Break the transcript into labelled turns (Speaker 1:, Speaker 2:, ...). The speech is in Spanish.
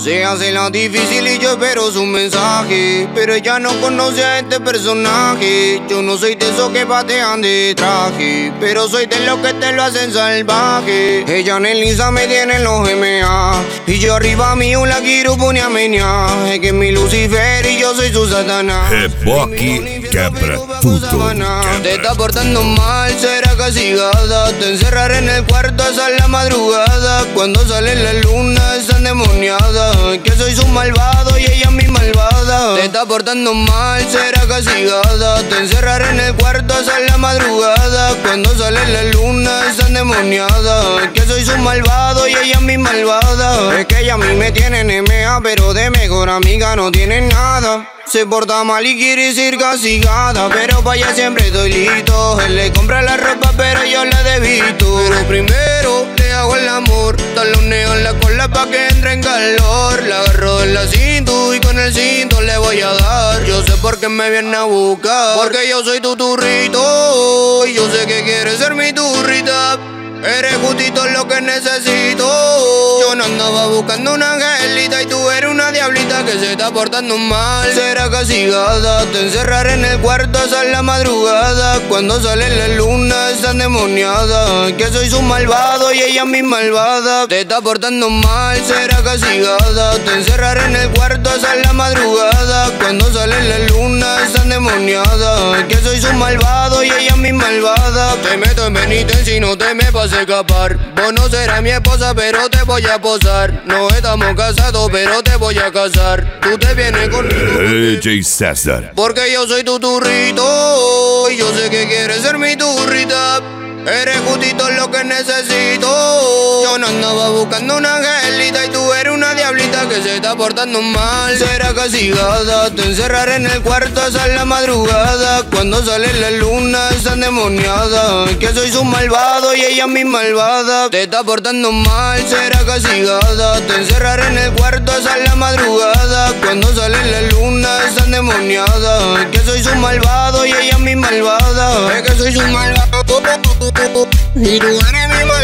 Speaker 1: Se hace la difícil y yo espero su mensaje, pero ella no conoce a este personaje. Yo no soy de esos que patean de traje, pero soy de los que te lo hacen salvaje. Ella en el Insta me tiene en los MA, y yo arriba mío la quiero poner a menear. Es que es mi Lucifer y yo soy su Satanás.
Speaker 2: Reboque quebra tudo.
Speaker 1: Te está portando mal, será castigada. Te encerraré en el cuarto hasta la madrugada. Cuando sale la luna está endemoniada, que soy su malvado y ella mi malvada. Te está portando mal, será castigada. Te encerraré en el cuarto hasta la madrugada. Cuando sale la luna está endemoniada, que soy su malvado y ella mi malvada. Es que ella a mí me tiene en MA, pero de mejor amiga no tiene nada. Se porta mal y quiere ser castigada, pero para ella siempre estoy listo. Él le compra la ropa pero yo la debito. Pero primero le hago el amor, taloneo en la cola pa' que entre en calor. La agarro de la cinta y con el cinto le voy a dar. Yo sé por qué me viene a buscar, porque yo soy tu turrito y yo sé que quieres ser mi turrita. Eres justito lo que necesito. Yo no andaba buscando una angelita y tú eres una diablita que se está portando mal. Será castigada, te encerraré en el cuarto hasta la madrugada. Cuando sale la luna está endemoniada, que soy su malvado y ella mi malvada. Te está portando mal, será castigada. Te encerraré en el cuarto hasta la madrugada. Cuando sale la luna está endemoniada, que soy su malvado y ella mi malvada. Te meto en penitencia y no te me pases escapar. Vos no serás mi esposa, pero te voy a posar. No estamos casados, pero te voy a casar. Tú te vienes conmigo
Speaker 2: DJ César,
Speaker 1: porque yo soy tu turrito y yo sé que quieres ser mi turrita. Eres justito lo que necesito. Yo no andaba buscando una angelita y tú eres una diablita que se está portando mal. Será castigada, te encerraré en el cuarto hasta la madrugada. Cuando sale la luna está endemoniada, que soy su malvado y ella mi malvada. Te está portando mal, será castigada. Te encerraré en el cuarto hasta la madrugada. Cuando sale la luna está endemoniada, que soy su malvado y ella mi malvada. Es que soy su malvado y tú eres mi malvado.